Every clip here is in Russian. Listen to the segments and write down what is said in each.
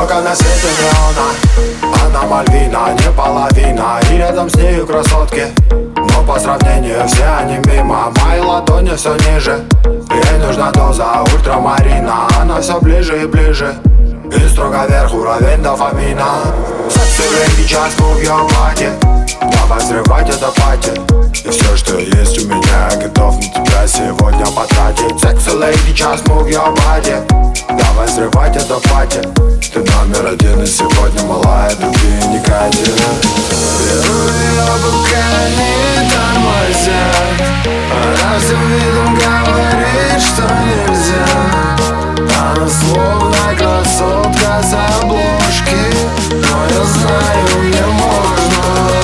Только на свете не она, она Мальвина, не половина. И рядом с нею красотки, но по сравнению все они мимо. Мои ладони все ниже, ей нужна доза ультрамарина. Она все ближе и ближе, и строго вверх уровень дофамина. Sexy lady, just move your body. Давай взрывать это пати. И все, что есть у меня, готов на тебя сегодня потратить. Sexy lady, just move your body. Давай взрывать это пати. Ты номер один, и сегодня малая, другие не катят. Беру ее, пока не тормозят. Она всем видом говорит, что нельзя. Она словно красотка с обложки, но я знаю, мне можно.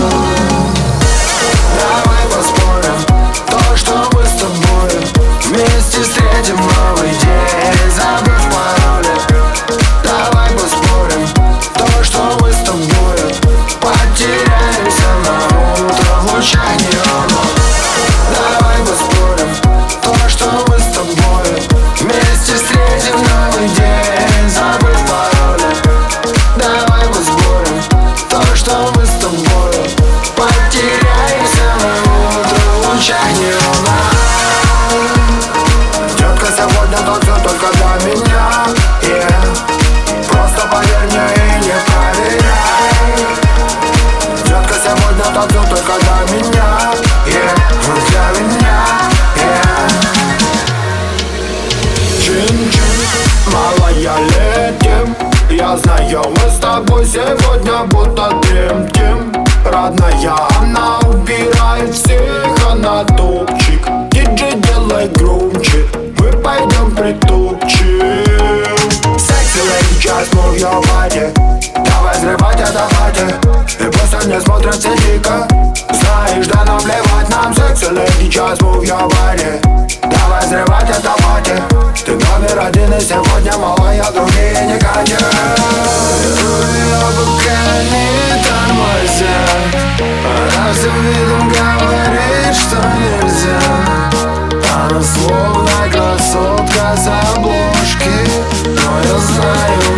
Давай поспорим, то, что мы с тобой вместе встретим новый день, забыв пароли. Давай поспорим, то, что мы с тобой потеряемся на утро в лучах неона. Давай поспорим, то, что мы с тобой вместе встретим новый день, забыв пароли. Давай поспорим, то, что мы с тобой потеряемся на утро в лучах неона. Детка, сегодня танцуй только для меня, yeah. Просто поверь мне и не проверяй. Детка, сегодня танцуй только для меня, yeah. Для меня, yeah. Чин-чин, малая, летим. Я знаю, мы с тобой сегодня будто дрим-тим. Родная, она убирает всех, она топчик. Диджей, делай громче, мы пойдем притопчим. Sexy lady, just move your body. Давай взрывать это пати. И пусть они смотрят все дико. Знаешь, да нам плевать нам. Sexy lady, just move your body. Давай взрывать это пати. Ты номер один, и сегодня малая, другие не катят. Беру ее, пока не тормозят. Она всем видом говорит, что нельзя. Она словно красотка с обложки, но я знаю,